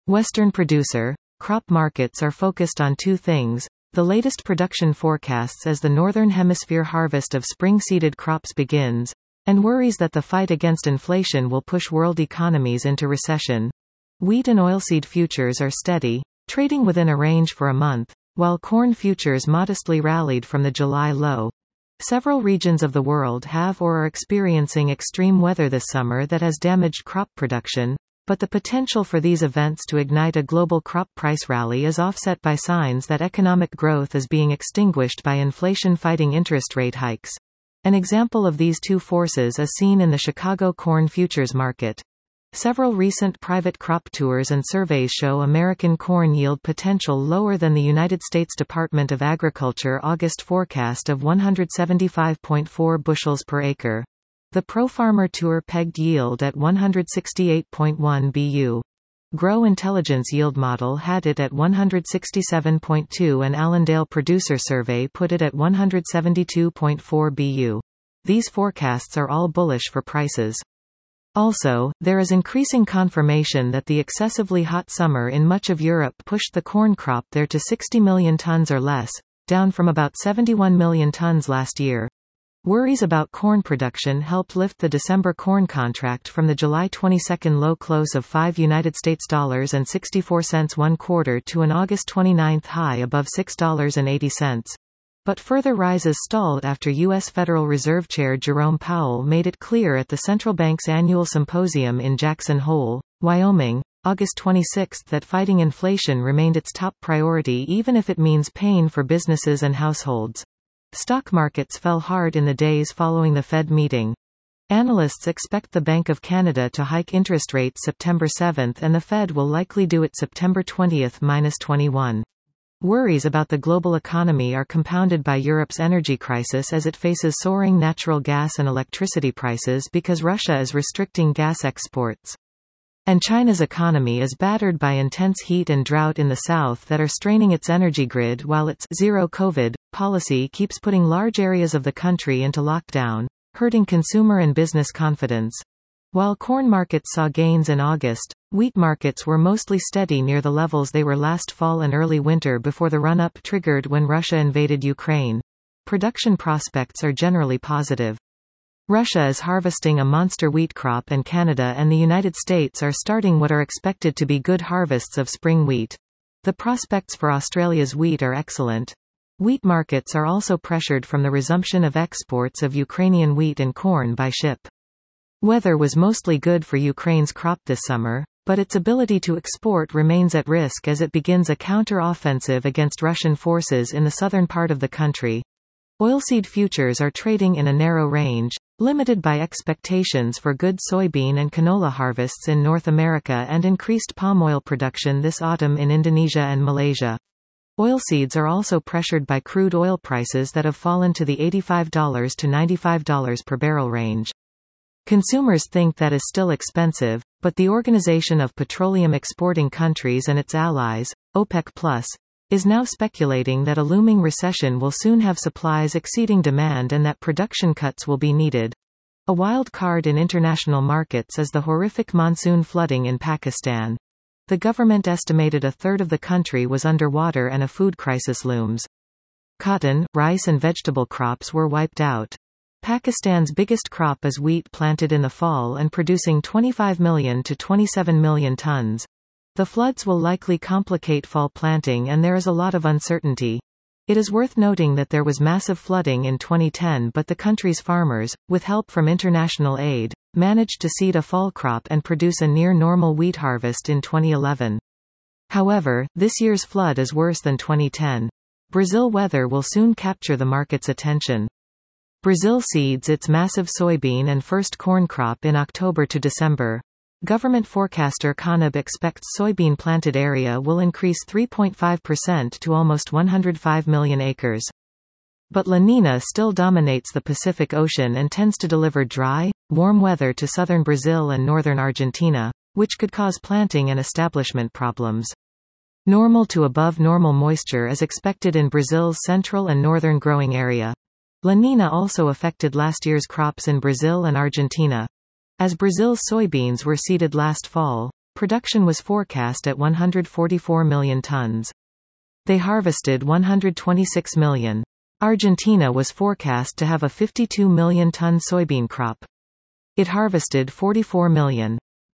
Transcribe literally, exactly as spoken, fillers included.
Western producer, crop markets are focused on two things: the latest production forecasts as the Northern Hemisphere harvest of spring-seeded crops begins, and worries that the fight against inflation will push world economies into recession. Wheat and oilseed futures are steady, trading within a range for a month, while corn futures modestly rallied from the July low. Several regions of the world have or are experiencing extreme weather this summer that has damaged crop production, but the potential for these events to ignite a global crop price rally is offset by signs that economic growth is being extinguished by inflation-fighting interest rate hikes. An example of these two forces is seen in the Chicago corn futures market. Several recent private crop tours and surveys show American corn yield potential lower than the United States Department of Agriculture August forecast of one hundred seventy-five point four bushels per acre. The ProFarmer Tour pegged yield at one hundred sixty-eight point one B U. Grow Intelligence yield model had it at one hundred sixty-seven point two and Allendale Producer Survey put it at one hundred seventy-two point four B U. These forecasts are all bullish for prices. Also, there is increasing confirmation that the excessively hot summer in much of Europe pushed the corn crop there to sixty million tons or less, down from about seventy-one million tons last year. Worries about corn production helped lift the December corn contract from the July twenty-second low close of five United States dollars and sixty-four cents one quarter to an August twenty-ninth high above six dollars and eighty cents. But further rises stalled after U S Federal Reserve Chair Jerome Powell made it clear at the central bank's annual symposium in Jackson Hole, Wyoming, August twenty-sixth that fighting inflation remained its top priority even if it means pain for businesses and households. Stock markets fell hard in the days following the Fed meeting. Analysts expect the Bank of Canada to hike interest rates September seventh and the Fed will likely do it September twentieth minus twenty-one. Worries about the global economy are compounded by Europe's energy crisis as it faces soaring natural gas and electricity prices because Russia is restricting gas exports. And China's economy is battered by intense heat and drought in the south that are straining its energy grid while its zero-COVID policy keeps putting large areas of the country into lockdown, hurting consumer and business confidence. While corn markets saw gains in August, wheat markets were mostly steady near the levels they were last fall and early winter before the run-up triggered when Russia invaded Ukraine. Production prospects are generally positive. Russia is harvesting a monster wheat crop and Canada and the United States are starting what are expected to be good harvests of spring wheat. The prospects for Australia's wheat are excellent. Wheat markets are also pressured from the resumption of exports of Ukrainian wheat and corn by ship. Weather was mostly good for Ukraine's crop this summer, but its ability to export remains at risk as it begins a counter-offensive against Russian forces in the southern part of the country. Oilseed futures are trading in a narrow range, limited by expectations for good soybean and canola harvests in North America and increased palm oil production this autumn in Indonesia and Malaysia. Oilseeds are also pressured by crude oil prices that have fallen to the eighty-five to ninety-five dollars per barrel range. Consumers think that is still expensive, but the Organization of Petroleum Exporting Countries and its allies, OPEC plus, is now speculating that a looming recession will soon have supplies exceeding demand and that production cuts will be needed. A wild card in international markets is the horrific monsoon flooding in Pakistan. The government estimated a third of the country was underwater and a food crisis looms. Cotton, rice and vegetable crops were wiped out. Pakistan's biggest crop is wheat planted in the fall and producing twenty-five million to twenty-seven million tons. The floods will likely complicate fall planting and there is a lot of uncertainty. It is worth noting that there was massive flooding in twenty ten but the country's farmers, with help from international aid, managed to seed a fall crop and produce a near-normal wheat harvest in twenty eleven. However, this year's flood is worse than twenty ten. Brazil weather will soon capture the market's attention. Brazil seeds its massive soybean and first corn crop in October to December. Government forecaster CONAB expects soybean planted area will increase three point five percent to almost one hundred five million acres. But La Niña still dominates the Pacific Ocean and tends to deliver dry, warm weather to southern Brazil and northern Argentina, which could cause planting and establishment problems. Normal to above normal moisture is expected in Brazil's central and northern growing area. La Niña also affected last year's crops in Brazil and Argentina. As Brazil's soybeans were seeded last fall, production was forecast at one hundred forty-four million tons. They harvested one hundred twenty-six million. Argentina was forecast to have a fifty-two million ton soybean crop. It harvested forty-four million.